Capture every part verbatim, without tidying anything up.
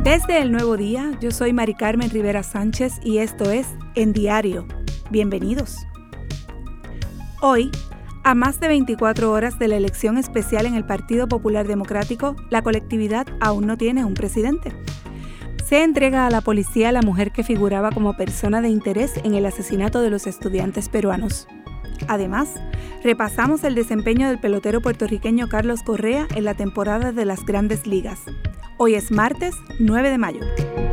Desde el Nuevo Día, yo soy Mari Carmen Rivera Sánchez y esto es En Diario. Bienvenidos. Hoy, a más de veinticuatro horas de la elección especial en el Partido Popular Democrático, la colectividad aún no tiene un presidente. Se entrega a la policía la mujer que figuraba como persona de interés en el asesinato de los estudiantes peruanos. Además, repasamos el desempeño del pelotero puertorriqueño Carlos Correa en la temporada de las Grandes Ligas. Hoy es martes nueve de mayo.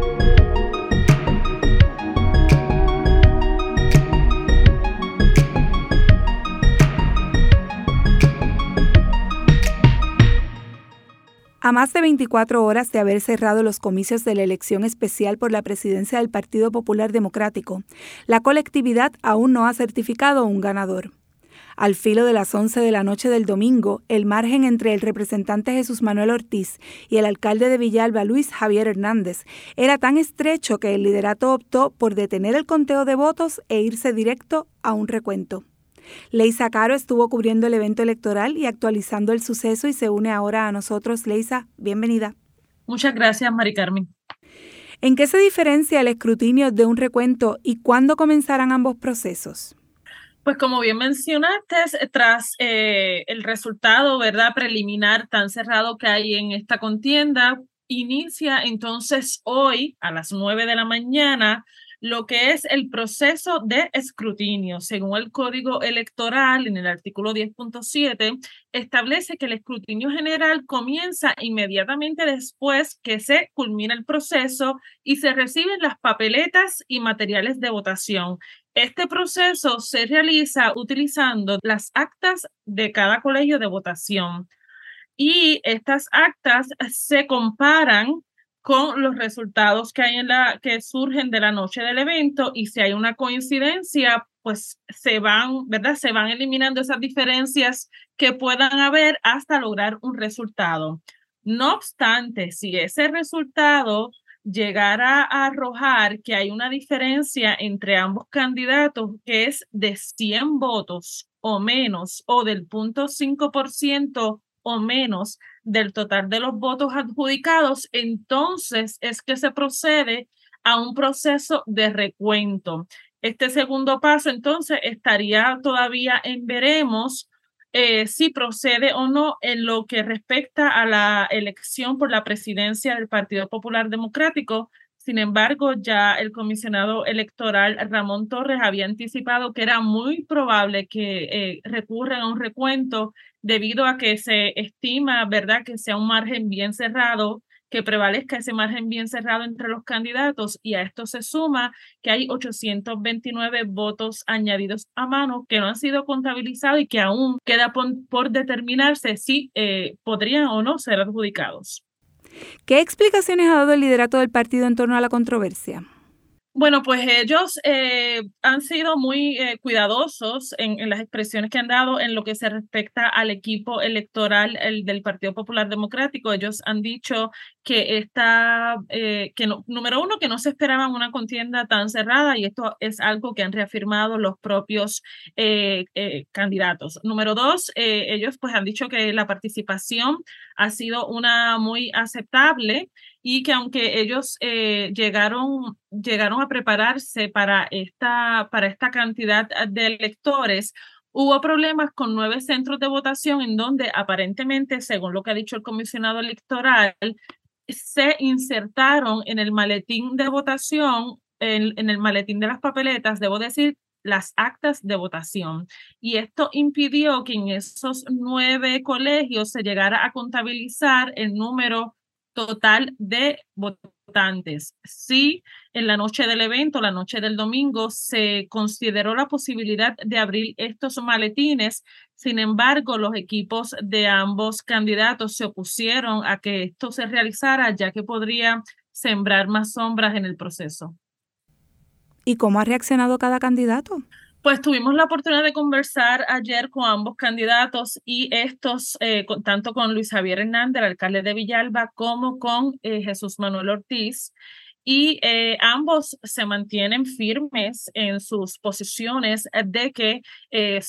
A más de veinticuatro horas de haber cerrado los comicios de la elección especial por la presidencia del Partido Popular Democrático, la colectividad aún no ha certificado un ganador. Al filo de las once de la noche del domingo, el margen entre el representante Jesús Manuel Ortiz y el alcalde de Villalba, Luis Javier Hernández, era tan estrecho que el liderato optó por detener el conteo de votos e irse directo a un recuento. Leisa Caro estuvo cubriendo el evento electoral y actualizando el suceso y se une ahora a nosotros. Leisa, bienvenida. Muchas gracias, Mari Carmen. ¿En qué se diferencia el escrutinio de un recuento y cuándo comenzarán ambos procesos? Pues como bien mencionaste, tras eh, el resultado, ¿verdad?, preliminar tan cerrado que hay en esta contienda, inicia entonces hoy a las nueve de la mañana lo que es el proceso de escrutinio. Según el Código Electoral, en el artículo diez punto siete, establece que el escrutinio general comienza inmediatamente después que se culmina el proceso y se reciben las papeletas y materiales de votación. Este proceso se realiza utilizando las actas de cada colegio de votación y estas actas se comparan con los resultados que hay en la que surgen de la noche del evento, y si hay una coincidencia, pues se van, ¿verdad? Se van eliminando esas diferencias que puedan haber hasta lograr un resultado. No obstante, si ese resultado llegara a arrojar que hay una diferencia entre ambos candidatos que es de cien votos o menos, o del cero punto cinco por ciento o menos del total de los votos adjudicados, entonces es que se procede a un proceso de recuento. Este segundo paso, entonces, estaría todavía en veremos eh, si procede o no en lo que respecta a la elección por la presidencia del Partido Popular Democrático. Sin embargo, ya el comisionado electoral Ramón Torres había anticipado que era muy probable que eh, recurran a un recuento debido a que se estima, ¿verdad?, que sea un margen bien cerrado, que prevalezca ese margen bien cerrado entre los candidatos, y a esto se suma que hay ochocientos veintinueve votos añadidos a mano que no han sido contabilizados y que aún queda por, por determinarse si eh, podrían o no ser adjudicados. ¿Qué explicaciones ha dado el liderato del partido en torno a la controversia? Bueno, pues ellos eh, han sido muy eh, cuidadosos en, en las expresiones que han dado en lo que se respecta al equipo electoral el, del Partido Popular Democrático. Ellos han dicho que esta, eh, que no, número uno, que no se esperaban una contienda tan cerrada, y esto es algo que han reafirmado los propios eh, eh, candidatos. Número dos, eh, ellos pues han dicho que la participación ha sido una muy aceptable, y que aunque ellos eh, llegaron, llegaron a prepararse para esta, para esta cantidad de electores, hubo problemas con nueve centros de votación en donde aparentemente, según lo que ha dicho el comisionado electoral, se insertaron en el maletín de votación, en, en el maletín de las papeletas, debo decir, las actas de votación. Y esto impidió que en esos nueve colegios se llegara a contabilizar el número total de votantes. Sí, en la noche del evento, la noche del domingo, se consideró la posibilidad de abrir estos maletines. Sin embargo, los equipos de ambos candidatos se opusieron a que esto se realizara, ya que podría sembrar más sombras en el proceso. ¿Y cómo ha reaccionado cada candidato? Pues tuvimos la oportunidad de conversar ayer con ambos candidatos, y estos, eh, con, tanto con Luis Javier Hernández, el alcalde de Villalba, como con eh, Jesús Manuel Ortiz, y eh, ambos se mantienen firmes en sus posiciones de que eh,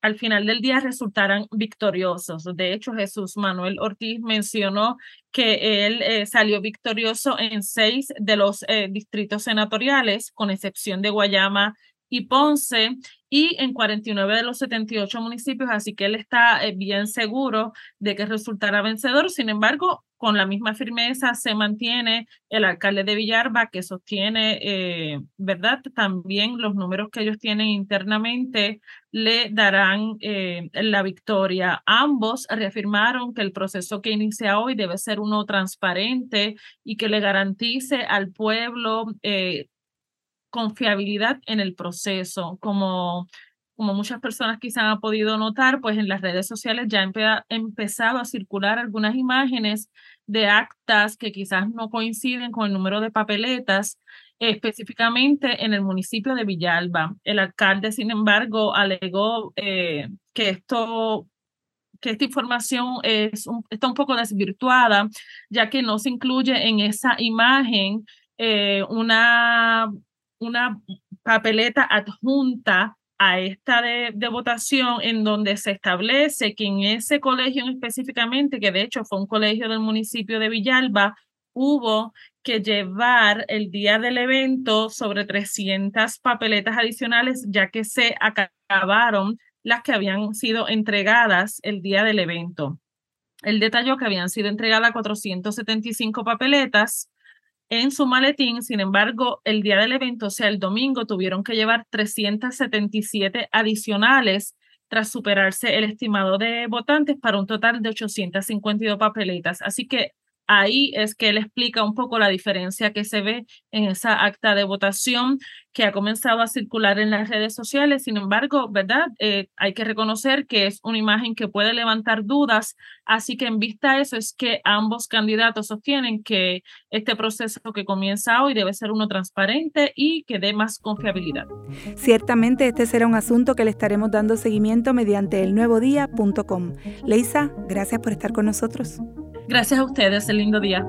al final del día resultaran victoriosos. De hecho, Jesús Manuel Ortiz mencionó que él eh, salió victorioso en seis de los eh, distritos senatoriales, con excepción de Guayama y Ponce, y en cuarenta y nueve de los setenta y ocho municipios, así que él está eh, bien seguro de que resultará vencedor. Sin embargo, con la misma firmeza se mantiene el alcalde de Villalba, que sostiene, eh, ¿verdad? También los números que ellos tienen internamente le darán eh, la victoria. Ambos reafirmaron que el proceso que inicia hoy debe ser uno transparente y que le garantice al pueblo eh, confiabilidad en el proceso. Como, como muchas personas quizás han podido notar, pues en las redes sociales ya ha empezado a circular algunas imágenes de actas que quizás no coinciden con el número de papeletas, específicamente en el municipio de Villalba. El alcalde, sin embargo, alegó eh, que esto que esta información es un, está un poco desvirtuada, ya que no se incluye en esa imagen eh, una, una papeleta adjunta a esta de, de votación, en donde se establece que en ese colegio específicamente, que de hecho fue un colegio del municipio de Villalba, hubo que llevar el día del evento sobre trescientas papeletas adicionales, ya que se acabaron las que habían sido entregadas el día del evento. Él detalló que habían sido entregadas cuatrocientas setenta y cinco papeletas en su maletín. Sin embargo, el día del evento, o sea, el domingo, tuvieron que llevar trescientas setenta y siete adicionales tras superarse el estimado de votantes para un total de ochocientas cincuenta y dos papeletas. Así que ahí es que él explica un poco la diferencia que se ve en esa acta de votación que ha comenzado a circular en las redes sociales. Sin embargo, ¿verdad? Eh, hay que reconocer que es una imagen que puede levantar dudas, así que en vista a eso es que ambos candidatos sostienen que este proceso que comienza hoy debe ser uno transparente y que dé más confiabilidad. Ciertamente este será un asunto que le estaremos dando seguimiento mediante el nuevo día punto com. Leisa, gracias por estar con nosotros. Gracias a ustedes, el lindo día.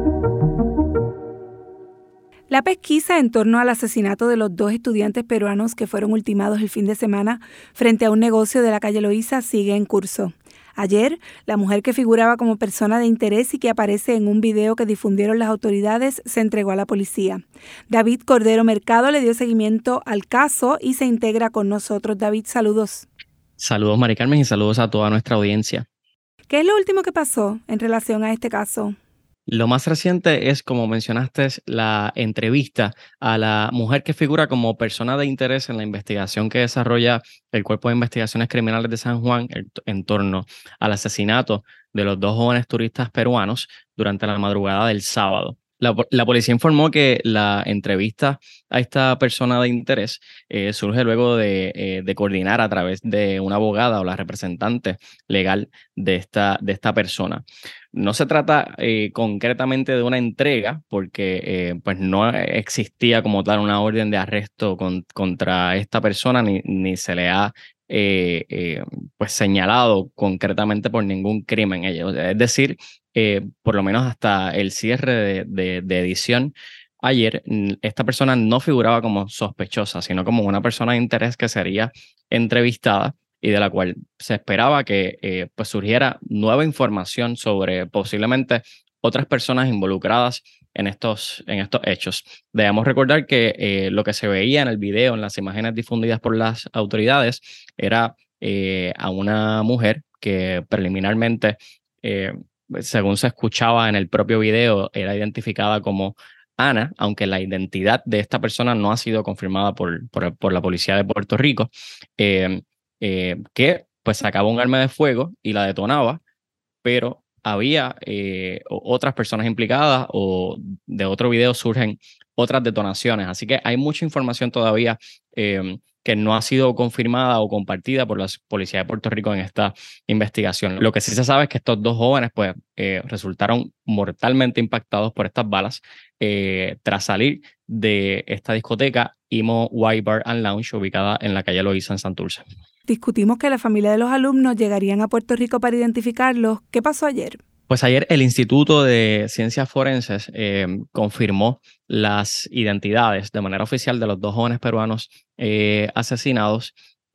La pesquisa en torno al asesinato de los dos estudiantes peruanos que fueron ultimados el fin de semana frente a un negocio de la calle Loíza sigue en curso. Ayer, la mujer que figuraba como persona de interés y que aparece en un video que difundieron las autoridades se entregó a la policía. David Cordero Mercado le dio seguimiento al caso y se integra con nosotros. David, saludos. Saludos, Mari Carmen, y saludos a toda nuestra audiencia. ¿Qué es lo último que pasó en relación a este caso? Lo más reciente es, como mencionaste, la entrevista a la mujer que figura como persona de interés en la investigación que desarrolla el Cuerpo de Investigaciones Criminales de San Juan en torno al asesinato de los dos jóvenes turistas peruanos durante la madrugada del sábado. La, la policía informó que la entrevista a esta persona de interés eh, surge luego de, eh, de coordinar a través de una abogada o la representante legal de esta, de esta persona. No se trata eh, concretamente de una entrega porque eh, pues no existía como tal una orden de arresto con, contra esta persona ni, ni se le ha eh, eh, pues señalado concretamente por ningún crimen ella. O sea, es decir, eh, por lo menos hasta el cierre de, de, de edición ayer, esta persona no figuraba como sospechosa, sino como una persona de interés que sería entrevistada y de la cual se esperaba que eh, pues surgiera nueva información sobre posiblemente otras personas involucradas en estos, en estos hechos. Debemos recordar que eh, lo que se veía en el video, en las imágenes difundidas por las autoridades, era eh, a una mujer que preliminarmente, eh, según se escuchaba en el propio video, era identificada como Ana, aunque la identidad de esta persona no ha sido confirmada por, por, por la policía de Puerto Rico. Eh, Eh, que pues sacaba un arma de fuego y la detonaba, pero había eh, otras personas implicadas o de otro video surgen otras detonaciones. Así que hay mucha información todavía eh, que no ha sido confirmada o compartida por la Policía de Puerto Rico en esta investigación. Lo que sí se sabe es que estos dos jóvenes pues eh, resultaron mortalmente impactados por estas balas eh, tras salir de esta discoteca Imo White Bar and Lounge ubicada en la calle Loíza en Santurce. Discutimos que la familia de los alumnos llegarían a Puerto Rico para identificarlos. ¿Qué pasó ayer? Pues ayer el Instituto de Ciencias Forenses eh, confirmó las identidades de manera oficial de los dos jóvenes peruanos eh, asesinados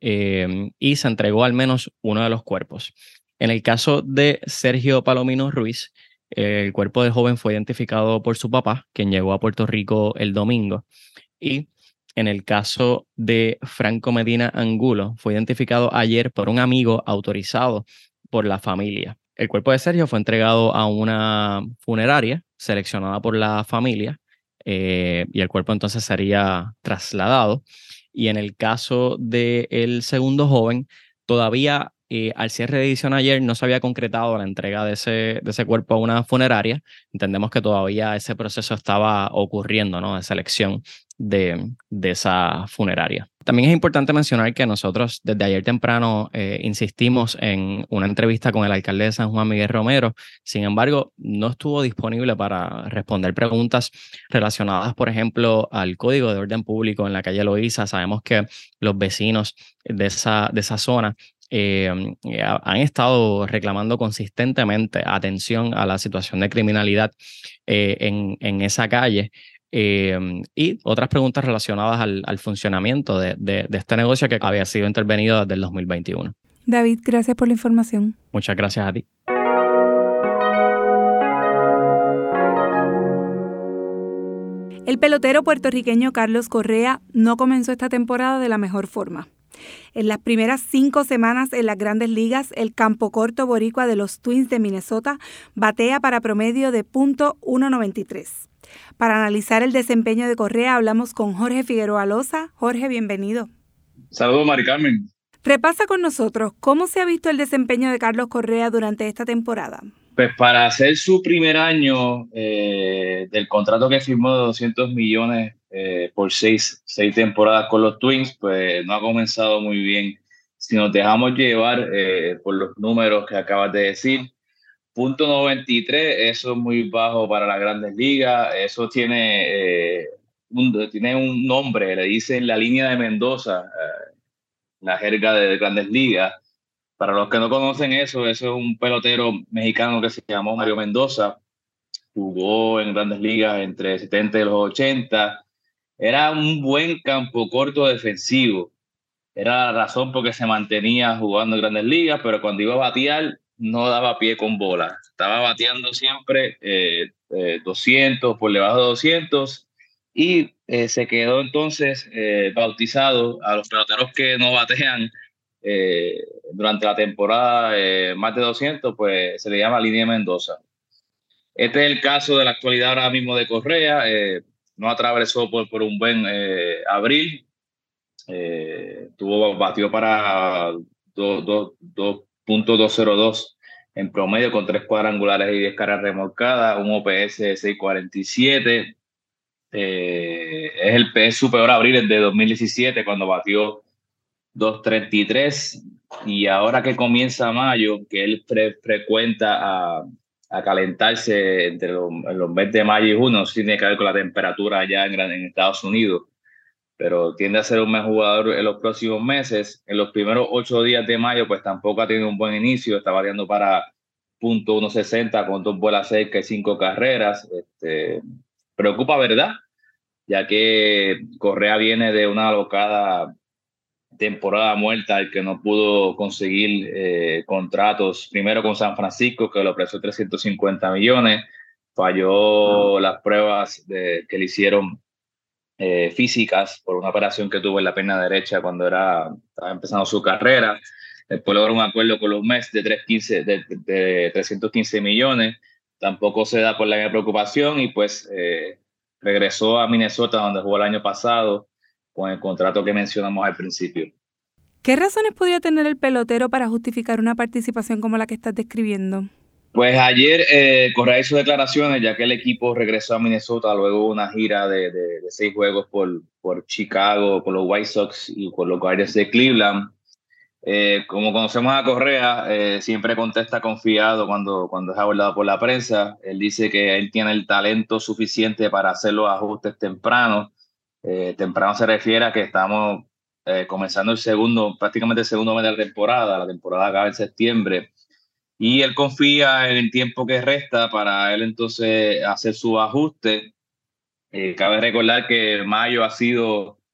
eh, y se entregó al menos uno de los cuerpos. En el caso de Sergio Palomino Ruiz, eh, el cuerpo del joven fue identificado por su papá, quien llegó a Puerto Rico el domingo, y en el caso de Franco Medina Angulo, fue identificado ayer por un amigo autorizado por la familia. El cuerpo de Sergio fue entregado a una funeraria seleccionada por la familia, eh, y el cuerpo entonces sería trasladado. Y en el caso del segundo joven, todavía eh, al cierre de edición ayer no se había concretado la entrega de ese, de ese cuerpo a una funeraria. Entendemos que todavía ese proceso estaba ocurriendo, ¿no? De selección de, de esa funeraria. También es importante mencionar que nosotros desde ayer temprano eh, insistimos en una entrevista con el alcalde de San Juan, Miguel Romero. Sin embargo, no estuvo disponible para responder preguntas relacionadas, por ejemplo, al Código de Orden Público en la calle Loíza. Sabemos que los vecinos de esa, de esa zona eh, han estado reclamando consistentemente atención a la situación de criminalidad eh, en, en esa calle. Eh, y otras preguntas relacionadas al, al funcionamiento de, de, de este negocio que había sido intervenido desde el dos mil veintiuno. David, gracias por la información. Muchas gracias a ti. El pelotero puertorriqueño Carlos Correa no comenzó esta temporada de la mejor forma. En las primeras cinco semanas en las Grandes Ligas, el campo corto boricua de los Twins de Minnesota batea para promedio de punto uno noventa y tres. Para analizar el desempeño de Correa hablamos con Jorge Figueroa Loza. Jorge, bienvenido. Saludos, Mari Carmen. Repasa con nosotros cómo se ha visto el desempeño de Carlos Correa durante esta temporada. Pues para hacer su primer año eh, del contrato que firmó de doscientos millones eh, por seis, seis temporadas con los Twins, pues no ha comenzado muy bien. Si nos dejamos llevar eh, por los números que acabas de decir, punto noventa y tres, eso es muy bajo para las Grandes Ligas. Eso tiene, eh, un, tiene un nombre, le dicen la línea de Mendoza, eh, la jerga de Grandes Ligas. Para los que no conocen eso, eso es un pelotero mexicano que se llamó Mario Mendoza. Jugó en Grandes Ligas entre setenta y los ochenta. Era un buen campo corto defensivo. Era la razón por que se mantenía jugando en Grandes Ligas, pero cuando iba a batear no daba pie con bola. Estaba bateando siempre eh, eh, doscientos, por debajo de doscientos, y eh, se quedó entonces eh, bautizado a los peloteros que no batean eh, durante la temporada eh, más de doscientos, pues se le llama línea Mendoza. Este es el caso de la actualidad ahora mismo de Correa. Eh, no atravesó por, por un buen eh, abril. Eh, tuvo, batió para dos punto doscientos dos en promedio con tres cuadrangulares y diez carreras remolcadas, un O P S de seis cuarenta y siete. Eh, es, el, es su peor abril desde dos mil diecisiete, cuando batió dos treinta y tres, y ahora que comienza mayo, que él fre, frecuenta a, a calentarse entre los, en los meses de mayo y junio, no tiene que ver con la temperatura allá en, en Estados Unidos, pero tiende a ser un buen jugador en los próximos meses. En los primeros ocho días de mayo, pues tampoco ha tenido un buen inicio, está variando para punto uno sesenta con dos bolas cerca y cinco carreras. Este, preocupa, ¿verdad? Ya que Correa viene de una alocada temporada muerta, el que no pudo conseguir eh, contratos, primero con San Francisco, que le ofreció trescientos cincuenta millones, falló las pruebas de, que le hicieron eh, físicas por una operación que tuvo en la pierna derecha cuando era, estaba empezando su carrera. Después logró un acuerdo con los Mets de, de, de trescientos quince millones, tampoco se da por la preocupación, y pues eh, regresó a Minnesota, donde jugó el año pasado, con el contrato que mencionamos al principio. ¿Qué razones podría tener el pelotero para justificar una participación como la que estás describiendo? Pues ayer eh, Correa hizo declaraciones, ya que el equipo regresó a Minnesota luego de una gira de, de, de seis juegos por, por Chicago, por los White Sox y por los Guardians de Cleveland. Eh, como conocemos a Correa, eh, siempre contesta confiado cuando, cuando es abordado por la prensa. Él dice que él tiene el talento suficiente para hacer los ajustes temprano. Eh, temprano se refiere a que estamos eh, comenzando el segundo, prácticamente el segundo mes de la temporada. La temporada acaba en septiembre. Y él confía en el tiempo que resta para él entonces hacer su ajuste. Eh, cabe recordar que mayo ha sido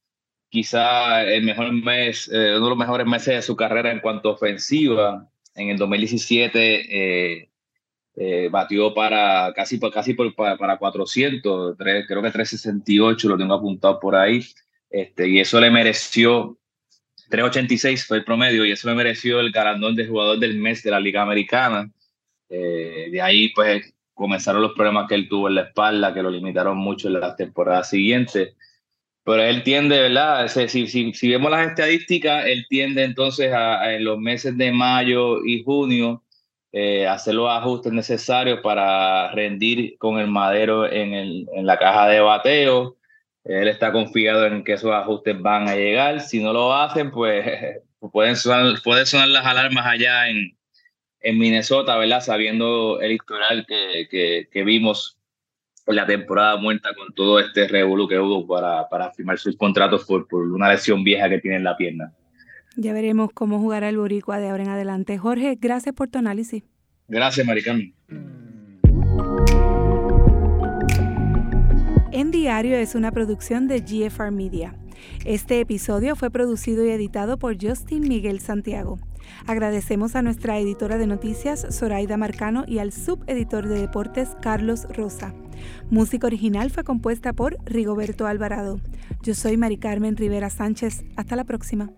quizá el mejor mes, eh, uno de los mejores meses de su carrera en cuanto a ofensiva. En el dos mil diecisiete eh, eh, batió para casi, casi por, para, para cuatrocientos, tres, creo que trescientos sesenta y ocho, lo tengo apuntado por ahí, este, y eso le mereció, trescientos ochenta y seis fue el promedio, y eso le mereció el galardón de jugador del mes de la Liga Americana. Eh, de ahí pues comenzaron los problemas que él tuvo en la espalda, que lo limitaron mucho en las temporadas siguientes. Pero él tiende, ¿verdad? Si, si, si vemos las estadísticas, él tiende entonces a, a en los meses de mayo y junio eh, hacer los ajustes necesarios para rendir con el madero en, el, en la caja de bateo. Él está confiado en que esos ajustes van a llegar. Si no lo hacen, pues pueden sonar, pueden sonar las alarmas allá en, en Minnesota, ¿verdad? Sabiendo el historial que, que, que vimos en la temporada muerta con todo este revolú que hubo para, para firmar sus contratos por, por una lesión vieja que tiene en la pierna. Ya veremos cómo jugará el boricua de ahora en adelante. Jorge, gracias por tu análisis. Gracias, Maricarmen. En Diario es una producción de G F R Media. Este episodio fue producido y editado por Justin Miguel Santiago. Agradecemos a nuestra editora de noticias, Zoraida Marcano, y al subeditor de deportes, Carlos Rosa. Música original fue compuesta por Rigoberto Alvarado. Yo soy Mari Carmen Rivera Sánchez. Hasta la próxima.